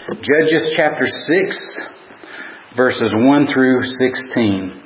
Judges chapter 6, verses 1 through 16.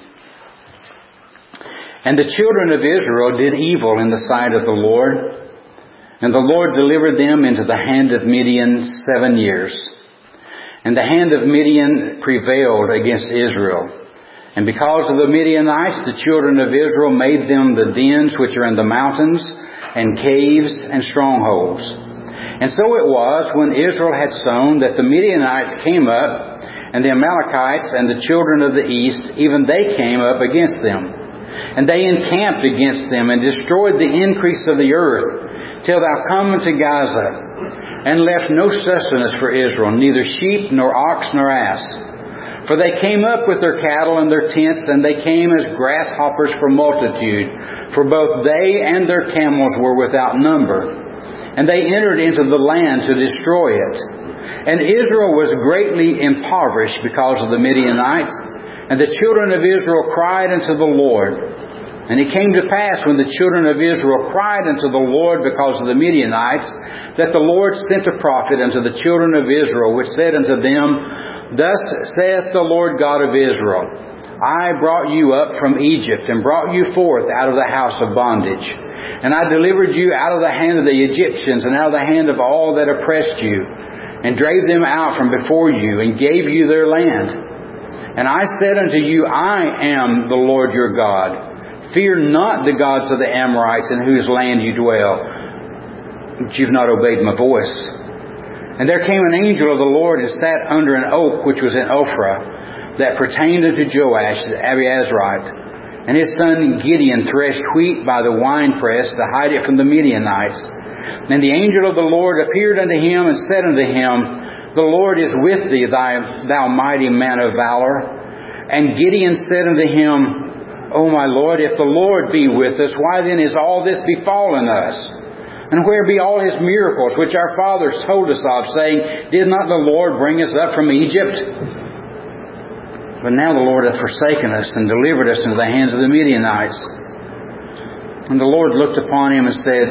And the children of Israel did evil in the sight of the Lord, and the Lord delivered them into the hand of Midian 7 years. And the hand of Midian prevailed against Israel. And because of the Midianites, the children of Israel made them the dens which are in the mountains, and caves, and strongholds. And so it was, when Israel had sown, that the Midianites came up, and the Amalekites and the children of the east, even they came up against them. And they encamped against them, and destroyed the increase of the earth, till thou come unto Gaza, and left no sustenance for Israel, neither sheep, nor ox, nor ass. For they came up with their cattle and their tents, and they came as grasshoppers for multitude, for both they and their camels were without number. And they entered into the land to destroy it. And Israel was greatly impoverished because of the Midianites. And the children of Israel cried unto the Lord. And it came to pass, when the children of Israel cried unto the Lord because of the Midianites, that the Lord sent a prophet unto the children of Israel, which said unto them, Thus saith the Lord God of Israel, I brought you up from Egypt, and brought you forth out of the house of bondage. And I delivered you out of the hand of the Egyptians, and out of the hand of all that oppressed you, and drave them out from before you, and gave you their land. And I said unto you, I am the Lord your God. Fear not the gods of the Amorites, in whose land you dwell, but you've not obeyed my voice. And there came an angel of the Lord, and sat under an oak which was in Ophrah, that pertained unto Joash the Abiezrite. And his son Gideon threshed wheat by the winepress to hide it from the Midianites. And the angel of the Lord appeared unto him, and said unto him, The Lord is with thee, thou mighty man of valor. And Gideon said unto him, O my Lord, if the Lord be with us, why then is all this befallen us? And where be all his miracles, which our fathers told us of, saying, Did not the Lord bring us up from Egypt? But now the Lord hath forsaken us, and delivered us into the hands of the Midianites. And the Lord looked upon him, and said,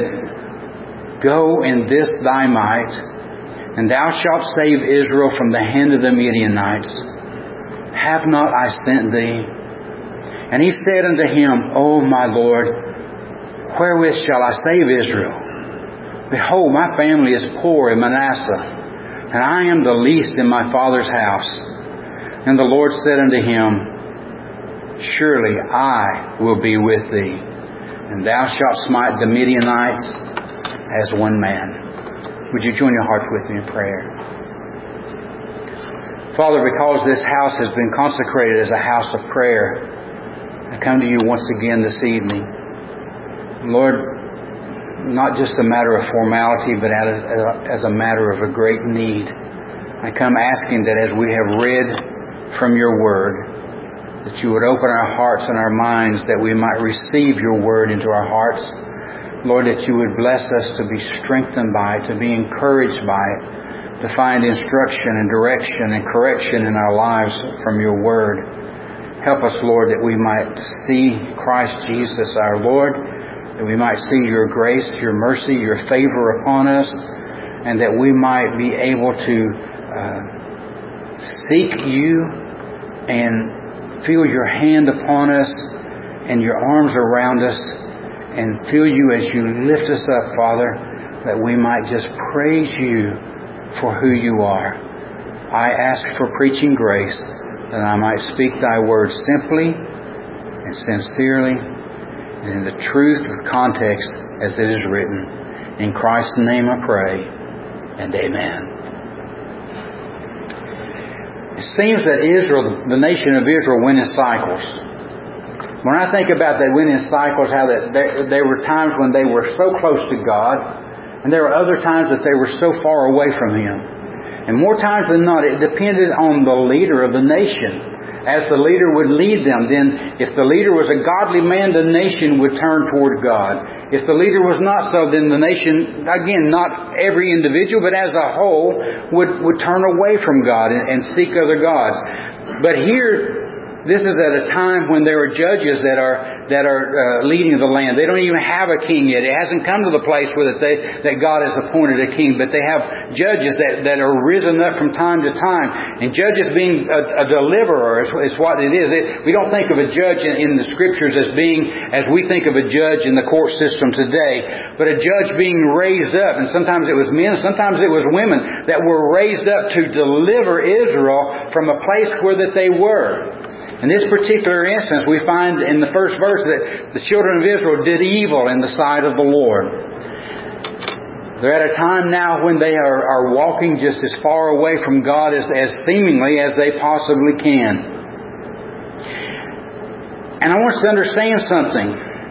Go in this thy might, and thou shalt save Israel from the hand of the Midianites. Have not I sent thee? And he said unto him, O my Lord, wherewith shall I save Israel? Behold, my family is poor in Manasseh, and I am the least in my father's house. And the Lord said unto him, Surely I will be with thee, and thou shalt smite the Midianites as one man. Would you join your hearts with me in prayer? Father, because this house has been consecrated as a house of prayer, I come to you once again this evening. Lord, not just a matter of formality, but as a matter of a great need. I come asking that as we have read from your word, that you would open our hearts and our minds, that we might receive your word into our hearts. Lord, that you would bless us to be strengthened by it, to be encouraged by it, to find instruction and direction and correction in our lives from your word. Help us, Lord, that we might see Christ Jesus our Lord, that we might see your grace, your mercy, your favor upon us, and that we might be able to seek you and feel your hand upon us and your arms around us, and feel you as you lift us up, Father, that we might just praise you for who you are. I ask for preaching grace, that I might speak thy word simply and sincerely and in the truth of context as it is written. In Christ's name I pray, and amen. It seems that Israel, the nation of Israel, went in cycles. When I think about they went in cycles, how that there were times when they were so close to God, and there were other times that they were so far away from Him. And more times than not, it depended on the leader of the nation. As the leader would lead them, then if the leader was a godly man, the nation would turn toward God. If the leader was not so, then the nation, again, not every individual, but as a whole, would turn away from God and seek other gods. But here, This is at a time when there are judges that are leading the land. They don't even have a king yet. It hasn't come to the place where that God has appointed a king, but they have judges that are risen up from time to time. And judges being a deliverer is what it is. We don't think of a judge in the Scriptures as being as we think of a judge in the court system today, but a judge being raised up. And sometimes it was men, sometimes it was women that were raised up to deliver Israel from a place where that they were. In this particular instance, we find in the first verse that the children of Israel did evil in the sight of the Lord. They're at a time now when they are walking just as far away from God as seemingly as they possibly can. And I want us to understand something.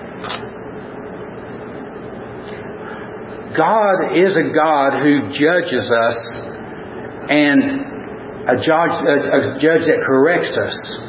God is a God who judges us and a judge that corrects us.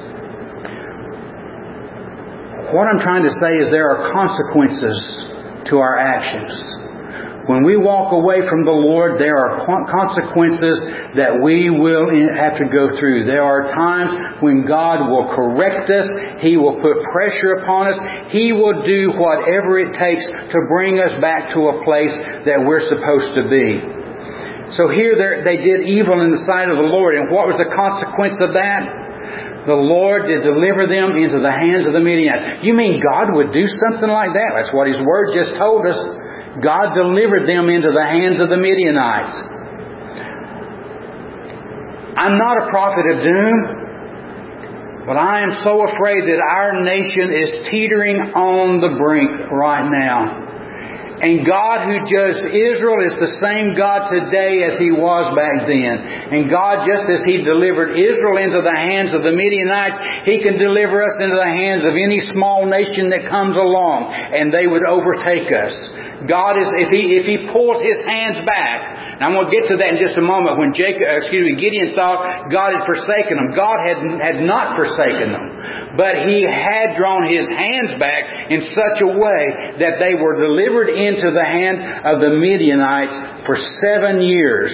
What I'm trying to say is there are consequences to our actions. When we walk away from the Lord, there are consequences that we will have to go through. There are times when God will correct us. He will put pressure upon us. He will do whatever it takes to bring us back to a place that we're supposed to be. So here they did evil in the sight of the Lord. And what was the consequence of that? The Lord did deliver them into the hands of the Midianites. You mean God would do something like that? That's what His Word just told us. God delivered them into the hands of the Midianites. I'm not a prophet of doom, but I am so afraid that our nation is teetering on the brink right now. And God who judged Israel is the same God today as He was back then. And God, just as He delivered Israel into the hands of the Midianites, He can deliver us into the hands of any small nation that comes along, and they would overtake us. God is, if He pulls His hands back, and I'm going to get to that in just a moment, when Gideon thought God had forsaken them. God had not forsaken them. But He had drawn His hands back in such a way that they were delivered into the hand of the Midianites for 7 years.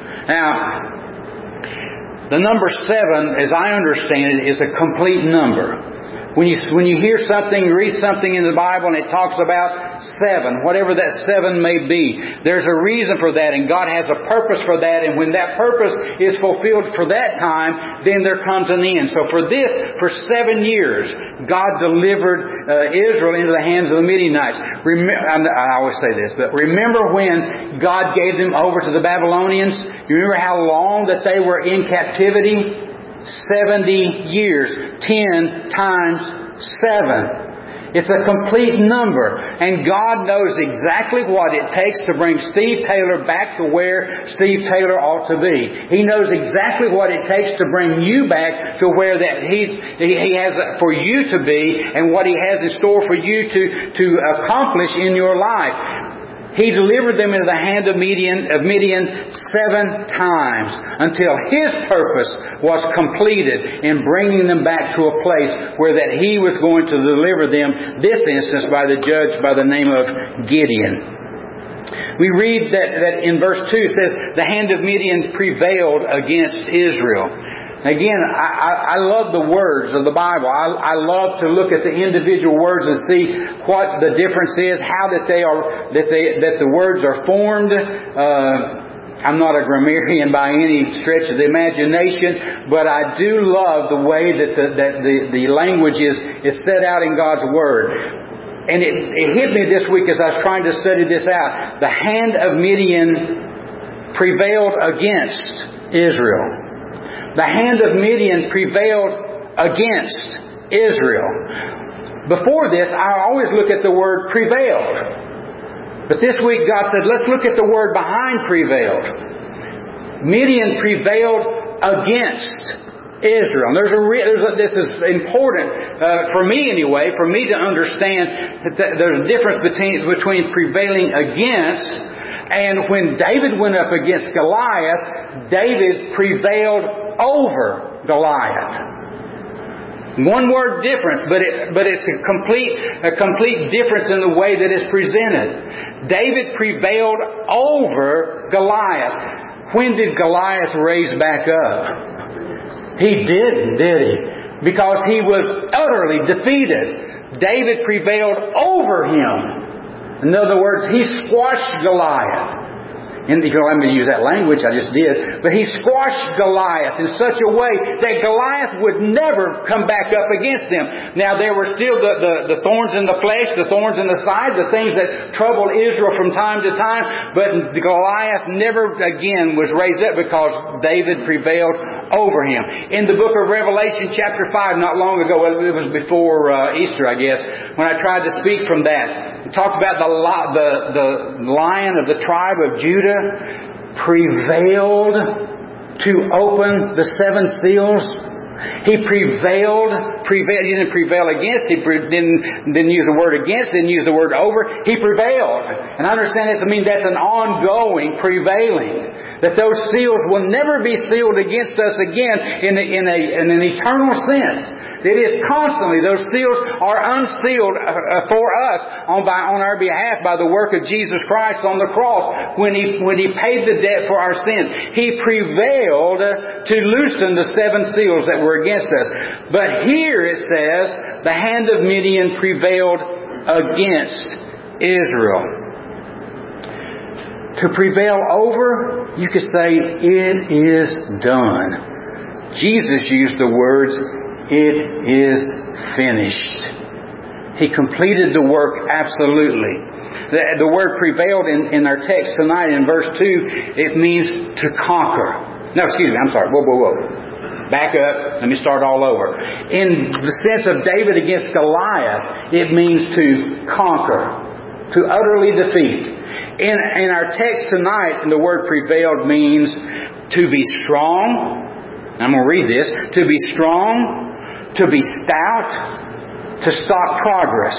Now, the number 7, as I understand it, is a complete number. When you hear something, you read something in the Bible and it talks about 7, whatever that 7 may be, there's a reason for that, and God has a purpose for that, and when that purpose is fulfilled for that time, then there comes an end. So for 7 years, God delivered Israel into the hands of the Midianites. I always say this, but remember when God gave them over to the Babylonians? You remember how long that they were in captivity? 70 years. 10 times 7. It's a complete number. And God knows exactly what it takes to bring Steve Taylor back to where Steve Taylor ought to be. He knows exactly what it takes to bring you back to where that He has for you to be, and what He has in store for you to accomplish in your life. He delivered them into the hand of Midian 7 times until His purpose was completed in bringing them back to a place where that He was going to deliver them, this instance by the judge by the name of Gideon. We read that in verse 2 it says, the hand of Midian prevailed against Israel. Again, I love the words of the Bible. I love to look at the individual words and see what the difference is, how that the words are formed. I'm not a grammarian by any stretch of the imagination, but I do love the way that the language is set out in God's Word. And it hit me this week as I was trying to study this out. The hand of Midian prevailed against Israel. The hand of Midian prevailed against Israel. Before this, I always look at the word prevailed. But this week God said, let's look at the word behind prevailed. Midian prevailed against Israel. This is important for me anyway, for me to understand that there's a difference between prevailing against, and when David went up against Goliath, David prevailed over Goliath. One word difference, but it's a complete difference in the way that it's presented. David prevailed over Goliath. When did Goliath raise back up? He didn't, did he? because he was utterly defeated. David prevailed over him. In other words, he squashed Goliath. And if you'll let me use that language, I just did. But he squashed Goliath in such a way that Goliath would never come back up against him. Now there were still the thorns in the flesh, the thorns in the side, the things that troubled Israel from time to time. But Goliath never again was raised up because David prevailed over him. In the book of Revelation chapter 5, not long ago, it was before Easter, I guess, when I tried to speak from that, it talked about the Lion of the tribe of Judah prevailed to open the seven seals. He prevailed. He didn't prevail against. He didn't use the word against. Didn't use the word over. He prevailed. And I understand that to mean that's an ongoing prevailing. That those seals will never be sealed against us again in an eternal sense. It is constantly, those seals are unsealed for us on our behalf by the work of Jesus Christ on the cross when He paid the debt for our sins. He prevailed to loosen the seven seals that were against us. But here it says, the hand of Midian prevailed against Israel. To prevail over, you could say, it is done. Jesus used the words, it is finished. He completed the work absolutely. The word prevailed in our text tonight in verse 2, it means to conquer. No, excuse me, I'm sorry. Whoa. Back up. Let me start all over. In the sense of David against Goliath, it means to conquer, to utterly defeat. In our text tonight, the word prevailed means to be strong. I'm going to read this. To be strong, to be stout, to stop progress.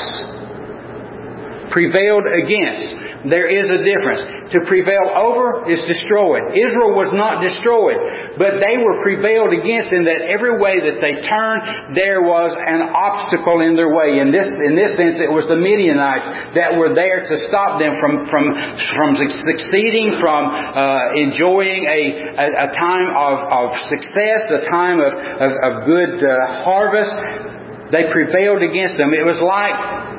Prevailed against. There is a difference. To prevail over is destroyed. Israel was not destroyed, but they were prevailed against in that every way that they turned, there was an obstacle in their way. In this sense, it was the Midianites that were there to stop them from succeeding, from enjoying a time of success, a time of good harvest. They prevailed against them. It was like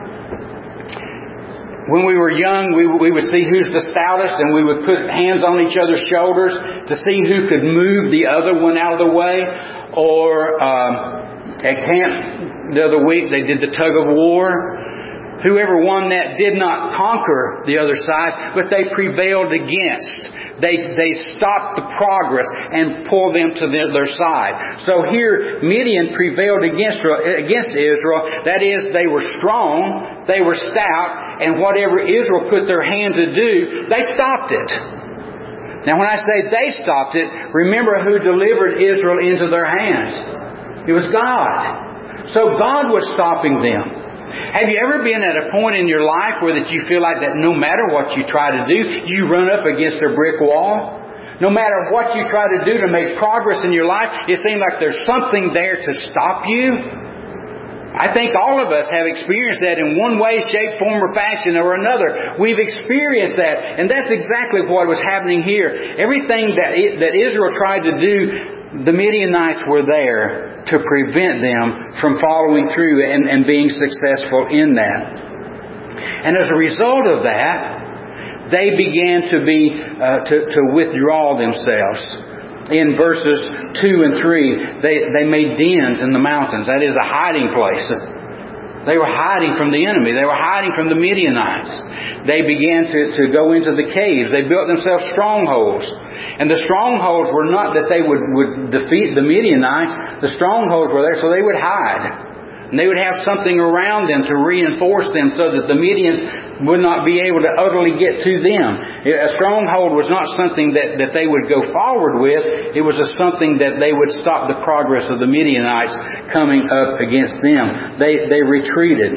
when we were young, we would see who's the stoutest, and we would put hands on each other's shoulders to see who could move the other one out of the way. Or at camp the other week, they did the tug of war. Whoever won that did not conquer the other side, but they prevailed against. They stopped the progress and pulled them to their side. So here, Midian prevailed against Israel. That is, they were strong, they were stout, and whatever Israel put their hand to do, they stopped it. Now when I say they stopped it, remember who delivered Israel into their hands. It was God. So God was stopping them. Have you ever been at a point in your life where that you feel like that no matter what you try to do, you run up against a brick wall? No matter what you try to do to make progress in your life, it seems like there's something there to stop you. I think all of us have experienced that in one way, shape, form, or fashion or another. We've experienced that. And that's exactly what was happening here. Everything that Israel tried to do, the Midianites were there to prevent them from following through and being successful in that. And as a result of that, they began to withdraw themselves. In verses 2 and 3, they made dens in the mountains. That is a hiding place. They were hiding from the enemy. They were hiding from the Midianites. They began to go into the caves. They built themselves strongholds. And the strongholds were not that they would defeat the Midianites. The strongholds were there so they would hide. And they would have something around them to reinforce them so that the Midians would not be able to utterly get to them. A stronghold was not something that they would go forward with. It was something that they would stop the progress of the Midianites coming up against them. They retreated.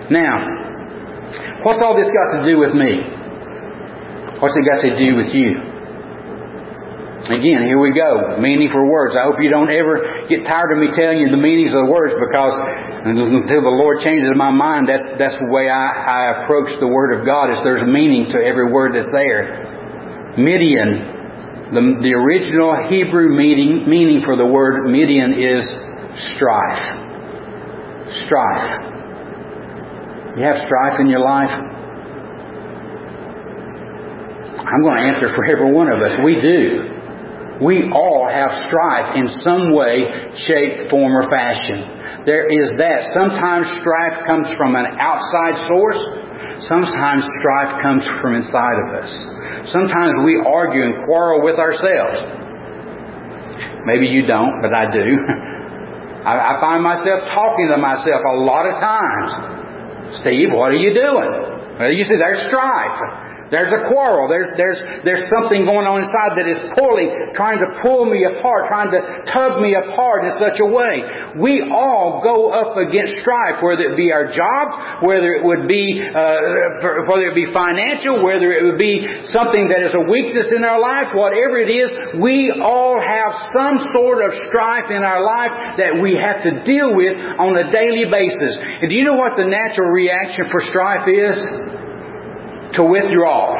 Now, what's all this got to do with me? What's it got to do with you? Again, here we go. Meaning for words. I hope you don't ever get tired of me telling you the meanings of the words, because until the Lord changes my mind, that's the way I approach the Word of God, is there's meaning to every word that's there. Midian. The original Hebrew meaning for the word Midian is strife. Strife. You have strife in your life? I'm going to answer for every one of us. We do. We all have strife in some way, shape, form, or fashion. There is that. Sometimes strife comes from an outside source. Sometimes strife comes from inside of us. Sometimes we argue and quarrel with ourselves. Maybe you don't, but I do. I find myself talking to myself a lot of times. Steve, what are you doing? Well, you see, there's strife. There's a quarrel. There's something going on inside that is trying to pull me apart, trying to tug me apart in such a way. We all go up against strife, whether it be our jobs, whether it be financial, whether it would be something that is a weakness in our life, whatever it is, we all have some sort of strife in our life that we have to deal with on a daily basis. And do you know what the natural reaction for strife is? To withdraw.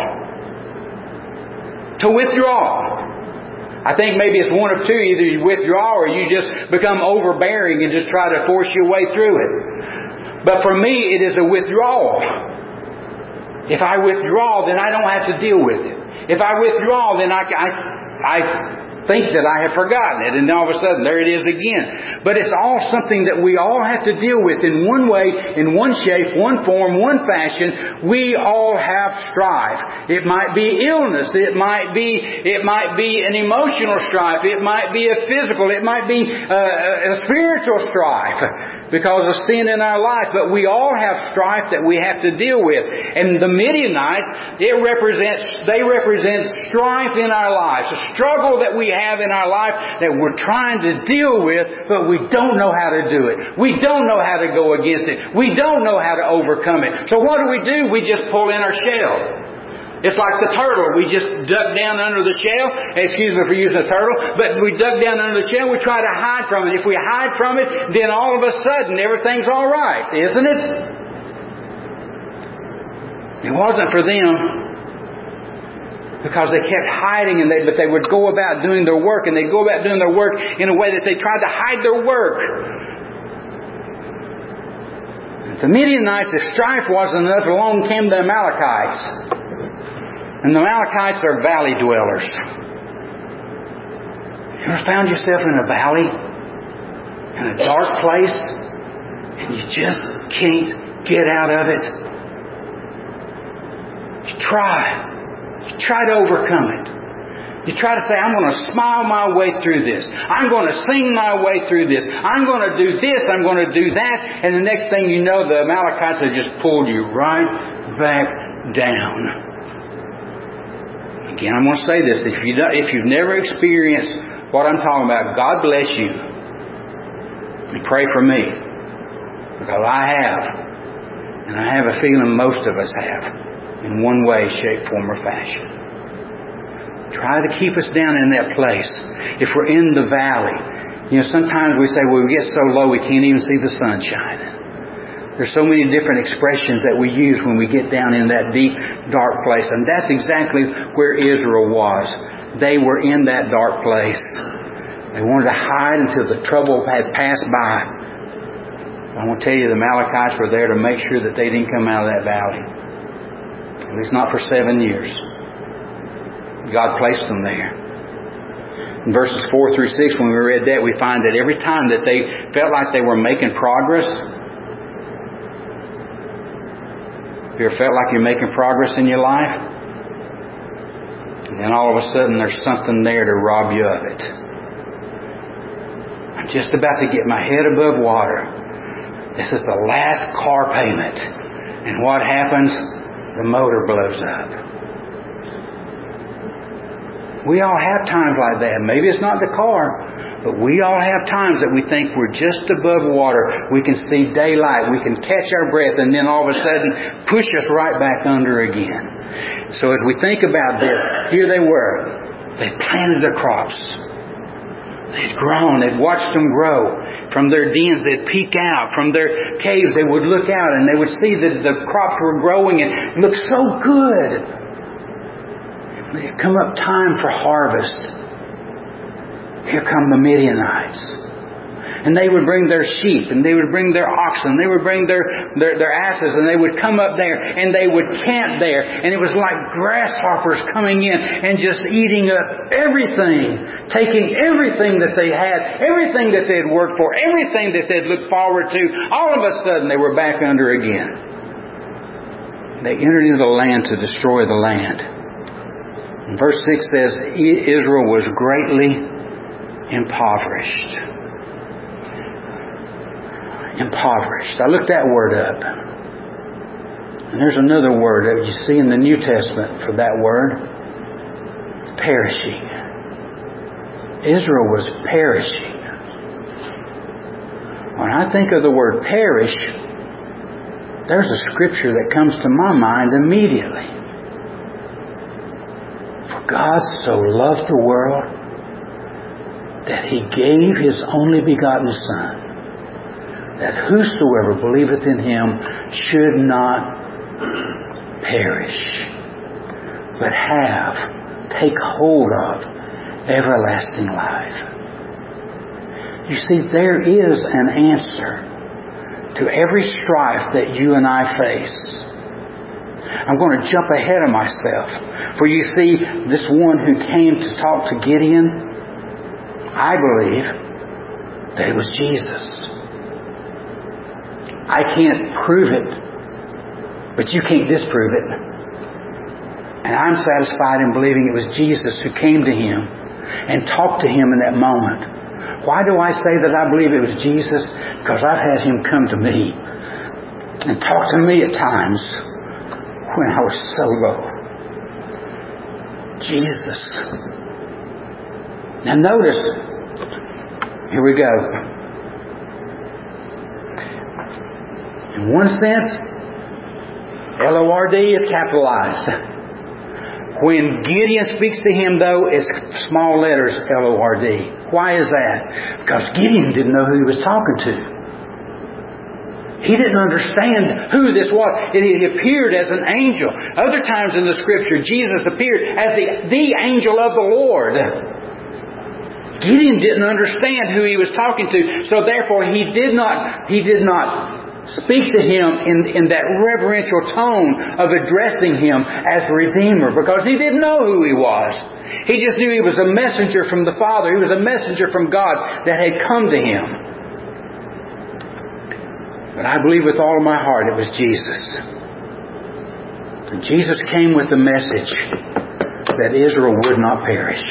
To withdraw. I think maybe it's one of two. Either you withdraw or you just become overbearing and just try to force your way through it. But for me, it is a withdrawal. If I withdraw, then I don't have to deal with it. If I withdraw, then I think that I have forgotten it, and all of a sudden there it is again. But it's all something that we all have to deal with in one way, in one shape, one form, one fashion. We all have strife. It might be illness. It might be an emotional strife. It might be a physical. It might be a spiritual strife because of sin in our life. But we all have strife that we have to deal with. And the Midianites, they represent strife in our lives, a struggle that we have in our life that we're trying to deal with, but we don't know how to do it. We don't know how to go against it. We don't know how to overcome it. So what do? We just pull in our shell. It's like the turtle. We just duck down under the shell. Excuse me for using a turtle, but we duck down under the shell. We try to hide from it. If we hide from it, then all of a sudden everything's all right, isn't it? It wasn't for them. Because they kept hiding, but they would go about doing their work, and they'd go about doing their work in a way that they tried to hide their work. The Midianites, if strife wasn't enough, along came the Amalekites. And the Amalekites are valley dwellers. You ever found yourself in a valley? In a dark place? And you just can't get out of it? You try. You try to overcome it. You try to say, I'm going to smile my way through this. I'm going to sing my way through this. I'm going to do this. I'm going to do that. And the next thing you know, the Amalekites have just pulled you right back down. Again, I'm going to say this. If you've never experienced what I'm talking about, God bless you. And pray for me. Because I have. And I have a feeling most of us have. In one way, shape, form, or fashion. Try to keep us down in that place. If we're in the valley, sometimes we say, well, we get so low we can't even see the sun shining. There's so many different expressions that we use when we get down in that deep, dark place. And that's exactly where Israel was. They were in that dark place. They wanted to hide until the trouble had passed by. I want to tell you, the Amalekites were there to make sure that they didn't come out of that valley. At least not for 7 years. God placed them there. In verses 4 through 6, when we read that, we find that every time that they felt like they were making progress. Have you ever felt like you're making progress in your life? And then all of a sudden there's something there to rob you of it. I'm just about to get my head above water. This is the last car payment. And what happens? The motor blows up. We all have times like that. Maybe it's not the car, but we all have times that we think we're just above water. We can see daylight. We can catch our breath, and then all of a sudden push us right back under again. So as we think about this, here they were. They planted their crops. They'd grown. They'd watched them grow. From their dens, they'd peek out. From their caves, they would look out and they would see that the crops were growing and it looked so good. When it come up time for harvest, here come the Midianites. And they would bring their sheep, and they would bring their oxen, they would bring their asses, and they would come up there, and they would camp there. And it was like grasshoppers coming in and just eating up everything, taking everything that they had, everything that they had worked for, everything that they'd looked forward to. All of a sudden, they were back under again. They entered into the land to destroy the land. And verse 6 says, Israel was greatly impoverished. Impoverished. I looked that word up. And there's another word that you see in the New Testament for that word. It's perishing. Israel was perishing. When I think of the word perish, there's a scripture that comes to my mind immediately. For God so loved the world that He gave His only begotten Son, that whosoever believeth in Him should not perish, but take hold of everlasting life. You see, there is an answer to every strife that you and I face. I'm going to jump ahead of myself. For you see, this one who came to talk to Gideon, I believe that it was Jesus. I can't prove it, but you can't disprove it. And I'm satisfied in believing it was Jesus who came to him and talked to him in that moment. Why do I say that I believe it was Jesus? Because I've had Him come to me and talk to me at times when I was so low. Jesus. Now notice, here we go. In one sense, L-O-R-D is capitalized. When Gideon speaks to him, though, it's small letters, L-O-R-D. Why is that? Because Gideon didn't know who he was talking to. He didn't understand who this was. He appeared as an angel. Other times in the Scripture, Jesus appeared as the angel of the Lord. Gideon didn't understand who he was talking to, so therefore he did not speak to him in that reverential tone of addressing him as the Redeemer, because he didn't know who he was. He just knew he was a messenger from the Father. He was a messenger from God that had come to him. But I believe with all of my heart it was Jesus. And Jesus came with the message that Israel would not perish.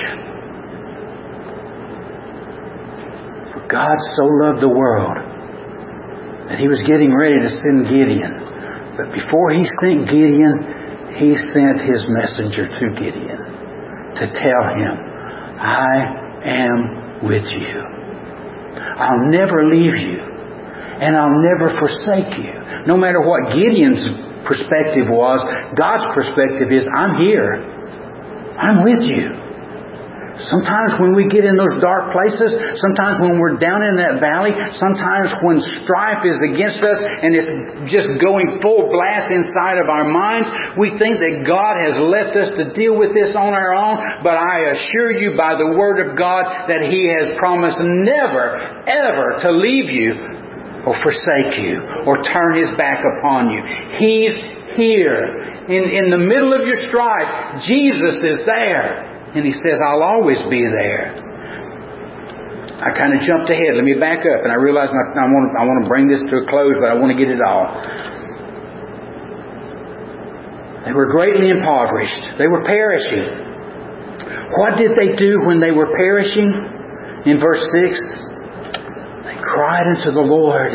For God so loved the world that He was getting ready to send Gideon. But before He sent Gideon, He sent His messenger to Gideon to tell him, I am with you. I'll never leave you. And I'll never forsake you. No matter what Gideon's perspective was, God's perspective is, I'm here. I'm with you. Sometimes when we get in those dark places, sometimes when we're down in that valley, sometimes when strife is against us and it's just going full blast inside of our minds, we think that God has left us to deal with this on our own. But I assure you by the Word of God that He has promised never, ever to leave you or forsake you or turn His back upon you. He's here. In the middle of your strife, Jesus is there. And He says, I'll always be there. I kind of jumped ahead. Let me back up. And I realized I want to bring this to a close, but I want to get it all. They were greatly impoverished. They were perishing. What did they do when they were perishing? In verse 6, they cried unto the Lord.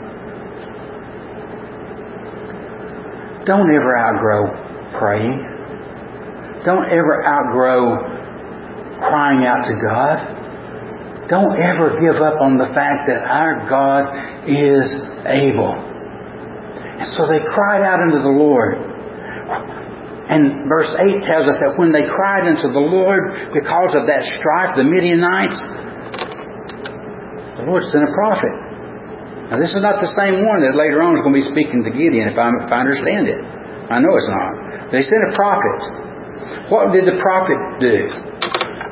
Don't ever outgrow praying. Don't ever outgrow crying out to God. Don't ever give up on the fact that our God is able. And so they cried out unto the Lord. And verse 8 tells us that when they cried unto the Lord because of that strife, the Midianites, the Lord sent a prophet. Now this is not the same one that later on is going to be speaking to Gideon, if I understand it. I know it's not. They sent a prophet. What did the prophet do?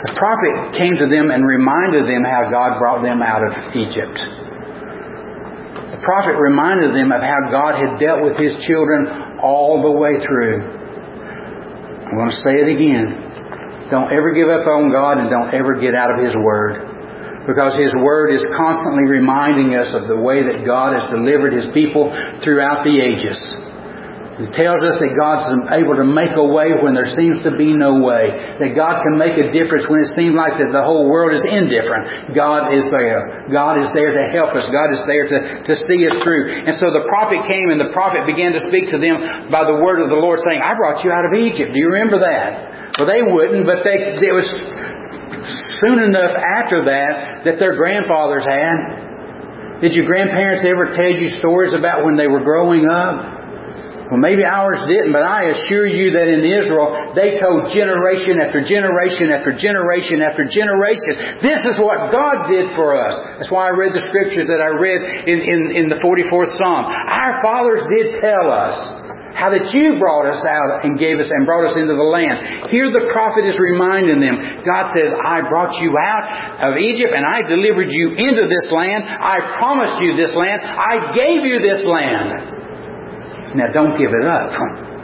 The prophet came to them and reminded them how God brought them out of Egypt. The prophet reminded them of how God had dealt with His children all the way through. I'm going to say it again. Don't ever give up on God and don't ever get out of His Word. Because His Word is constantly reminding us of the way that God has delivered His people throughout the ages. It tells us that God's able to make a way when there seems to be no way. That God can make a difference when it seems like that the whole world is indifferent. God is there. God is there to help us. God is there to see us through. And so the prophet came and the prophet began to speak to them by the word of the Lord saying, I brought you out of Egypt. Do you remember that? Well, they wouldn't, but it was soon enough after that their grandfathers had. Did your grandparents ever tell you stories about when they were growing up? Well, maybe ours didn't, but I assure you that in Israel, they told generation after generation after generation after generation, this is what God did for us. That's why I read the scriptures that I read in the 44th Psalm. Our fathers did tell us how that you brought us out and gave us and brought us into the land. Here the prophet is reminding them, God says, I brought you out of Egypt and I delivered you into this land. I promised you this land. I gave you this land. Now don't give it up.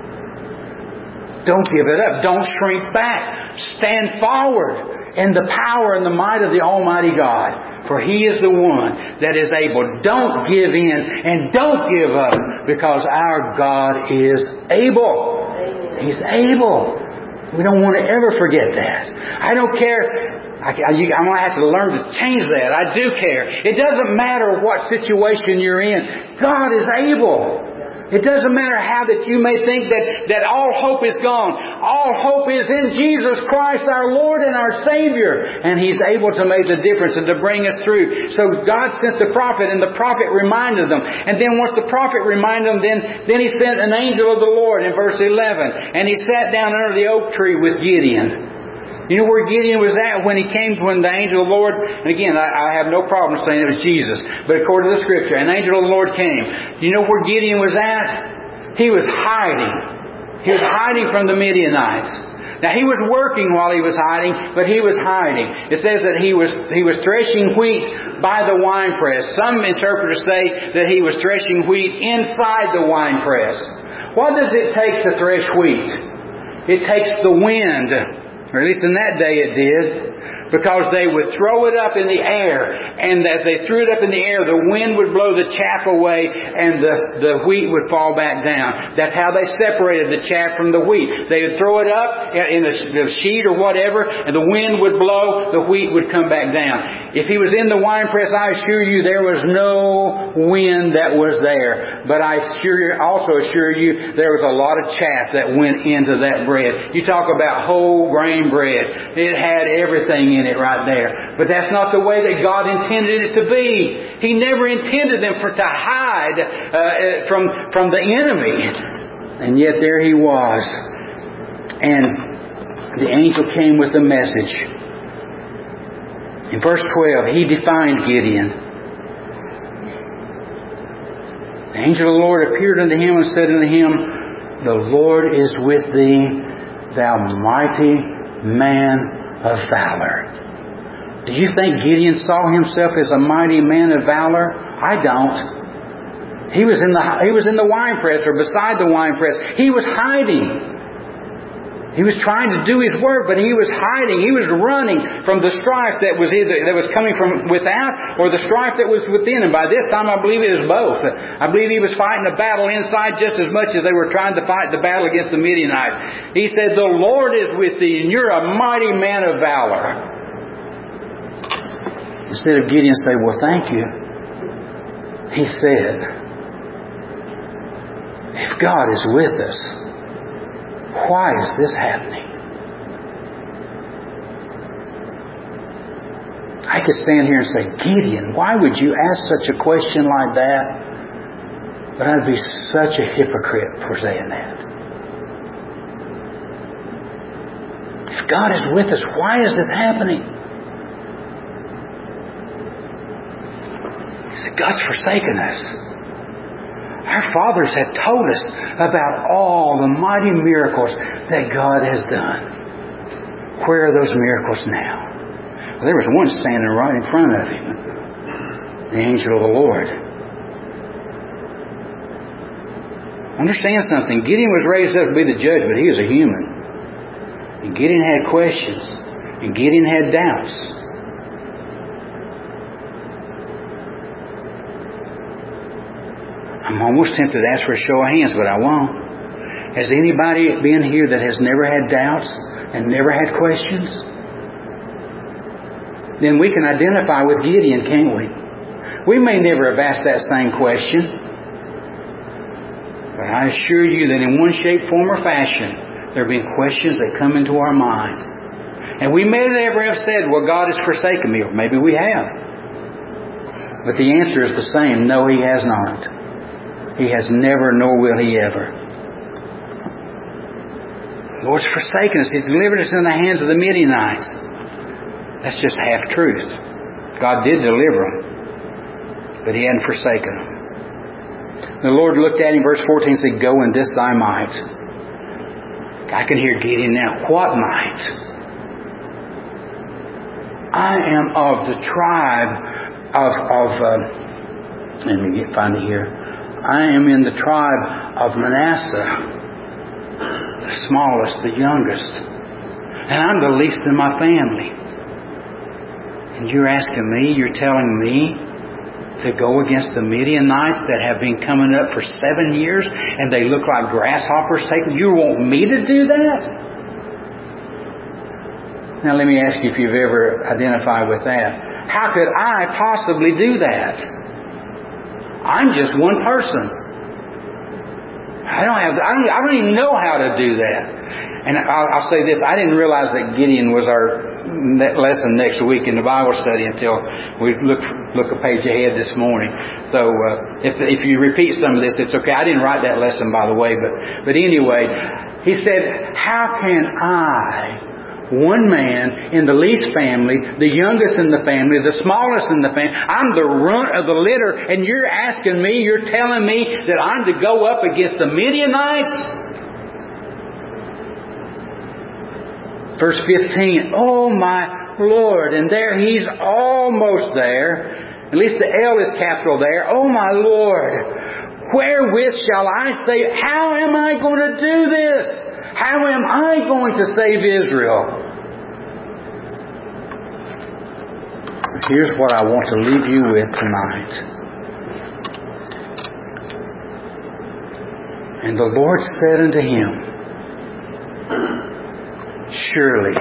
Don't give it up. Don't shrink back. Stand forward in the power and the might of the Almighty God. For He is the one that is able. Don't give in and don't give up because our God is able. He's able. We don't want to ever forget that. I don't care. I'm going to have to learn to change that. I do care. It doesn't matter what situation you're in. God is able. It doesn't matter how that you may think that all hope is gone. All hope is in Jesus Christ, our Lord and our Savior. And He's able to make the difference and to bring us through. So God sent the prophet and the prophet reminded them. And then once the prophet reminded them, then He sent an angel of the Lord in verse 11. And he sat down under the oak tree with Gideon. You know where Gideon was at when the angel of the Lord, and again, I have no problem saying it was Jesus, but according to the Scripture, an angel of the Lord came. You know where Gideon was at? He was hiding. He was hiding from the Midianites. Now he was working while he was hiding, but he was hiding. It says that he was threshing wheat by the winepress. Some interpreters say that he was threshing wheat inside the winepress. What does it take to thresh wheat? It takes the wind. Or at least in that day it did. Because they would throw it up in the air. And as they threw it up in the air, the wind would blow the chaff away and the wheat would fall back down. That's how they separated the chaff from the wheat. They would throw it up in a sheet or whatever, and the wind would blow, the wheat would come back down. If he was in the winepress, I assure you there was no wind that was there. But I also assure you there was a lot of chaff that went into that bread. You talk about whole grain bread. It had everything in it right there. But that's not the way that God intended it to be. He never intended them to hide from the enemy. And yet there he was. And the angel came with a message. In verse 12, he defined Gideon. The angel of the Lord appeared unto him and said unto him, The Lord is with thee, thou mighty man of valor. Do you think Gideon saw himself as a mighty man of valor? I don't. He was in the winepress or beside the winepress. He was hiding. He was trying to do his work, but he was hiding. He was running from the strife that was coming from without or the strife that was within. And by this time, I believe it was both. I believe he was fighting a battle inside just as much as they were trying to fight the battle against the Midianites. He said, The Lord is with thee, and you're a mighty man of valor. Instead of Gideon say, Well, thank you, he said, If God is with us, why is this happening? I could stand here and say, Gideon, why would you ask such a question like that? But I'd be such a hypocrite for saying that. If God is with us, why is this happening? He said, God's forsaken us. Our fathers have told us about all the mighty miracles that God has done. Where are those miracles now? Well, there was one standing right in front of him. The angel of the Lord. Understand something. Gideon was raised up to be the judge, but he was a human. And Gideon had questions. And Gideon had doubts. I'm almost tempted to ask for a show of hands, but I won't. Has anybody been here that has never had doubts and never had questions? Then we can identify with Gideon, can't we? We may never have asked that same question. But I assure you that in one shape, form, or fashion, there have been questions that come into our mind. And we may never have said, well, God has forsaken me. Or maybe we have. But the answer is the same. No, He has not. He has never, nor will He ever. The Lord's forsaken us. He's delivered us in the hands of the Midianites. That's just half truth. God did deliver them. But He hadn't forsaken them. The Lord looked at him, verse 14, and said, go in this thy might. I can hear Gideon now. What might? I am of the tribe let me find it here. I am in the tribe of Manasseh, the smallest, the youngest. And I'm the least in my family. And you're asking me, you're telling me to go against the Midianites that have been coming up for 7 years and they look like grasshoppers taking. You want me to do that? Now let me ask you if you've ever identified with that. How could I possibly do that? I'm just one person. I don't even know how to do that. And I'll say this, I didn't realize that Gideon was our lesson next week in the Bible study until we look a page ahead this morning. So if you repeat some of this, it's okay. I didn't write that lesson, by the way, but anyway, he said, how can I, one man in the least family, the youngest in the family, the smallest in the family, I'm the runt of the litter, and you're asking me, you're telling me that I'm to go up against the Midianites? Verse 15, oh my Lord, and there he's almost there. At least the L is capital there. Oh my Lord, wherewith shall I save? How am I going to do this? How am I going to save Israel? Here's what I want to leave you with tonight. And the Lord said unto him, surely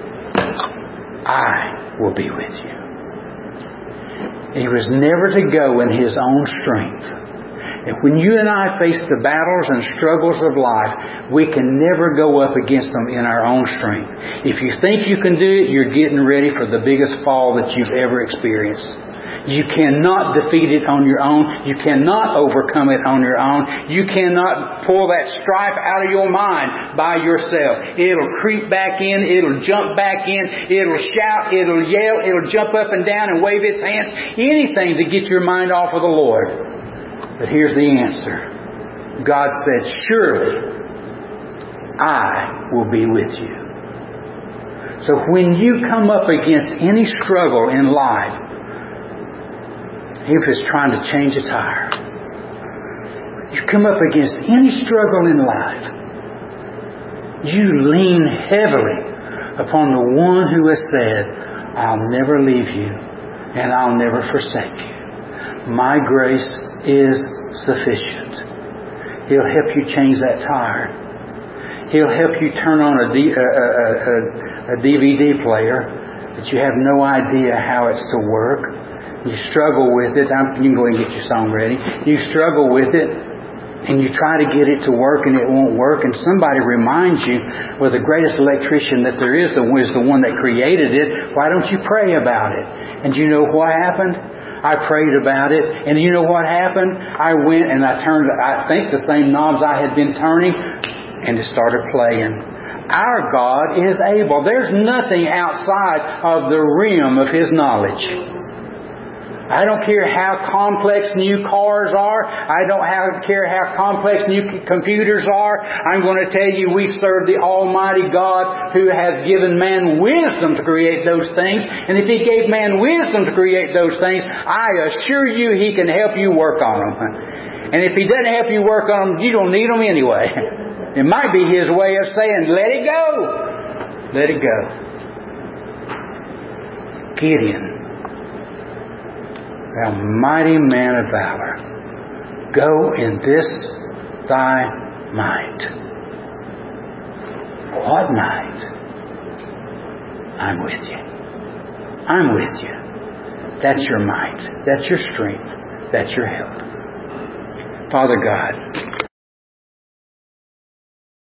I will be with you. He was never to go in his own strength. And when you and I face the battles and struggles of life, we can never go up against them in our own strength. If you think you can do it, you're getting ready for the biggest fall that you've ever experienced. You cannot defeat it on your own. You cannot overcome it on your own. You cannot pull that strife out of your mind by yourself. It'll creep back in. It'll jump back in. It'll shout. It'll yell. It'll jump up and down and wave its hands. Anything to get your mind off of the Lord. But here's the answer. God said, surely I will be with you. So when you come up against any struggle in life, if it's trying to change a tire, you come up against any struggle in life, you lean heavily upon the one who has said, I'll never leave you and I'll never forsake you. My grace is sufficient. He'll help you change that tire. He'll help you turn on a DVD player that you have no idea how it's to work. You struggle with it. You can go ahead and get your song ready. You struggle with it and you try to get it to work and it won't work. And somebody reminds you, well, the greatest electrician that there is the one that created it. Why don't you pray about it? And you know what happened? I prayed about it. And you know what happened? I went and I turned, I think, the same knobs I had been turning, and it started playing. Our God is able. There's nothing outside of the realm of His knowledge. I don't care how complex new cars are. I don't care how complex new computers are. I'm going to tell you we serve the Almighty God who has given man wisdom to create those things. And if He gave man wisdom to create those things, I assure you He can help you work on them. And if He doesn't help you work on them, you don't need them anyway. It might be His way of saying, let it go. Let it go. Gideon, thou mighty man of valor, go in this thy might. What might? I'm with you. I'm with you. That's your might. That's your strength. That's your help. Father God,